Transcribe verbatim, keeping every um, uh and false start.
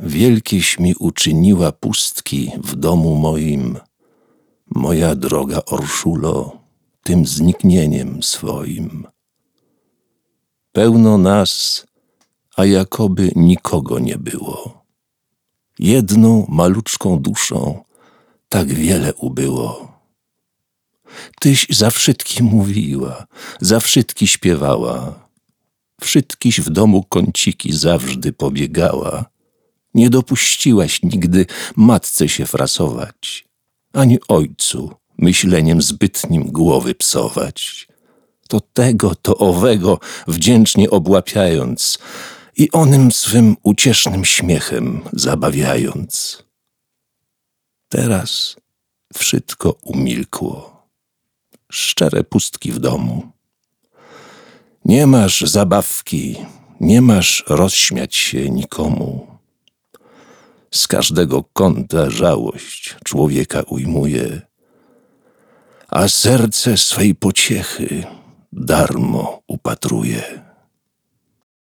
Wielkieś mi uczyniła pustki w domu moim, moja droga Orszulo, tym zniknieniem swoim. Pełno nas, a jakoby nikogo nie było. Jedną maluczką duszą tak wiele ubyło. Tyś za wszystki mówiła, za wszystki śpiewała, wszystkiś w domu kąciki zawsze pobiegała. Nie dopuściłaś nigdy matce się frasować, ani ojcu myśleniem zbytnim głowy psować. To tego, to owego wdzięcznie obłapiając i onym swym uciesznym śmiechem zabawiając. Teraz wszystko umilkło, szczere pustki w domu. Nie masz zabawki, nie masz rozśmiać się nikomu. Z każdego kąta żałość człowieka ujmuje, a serce swej pociechy darmo upatruje.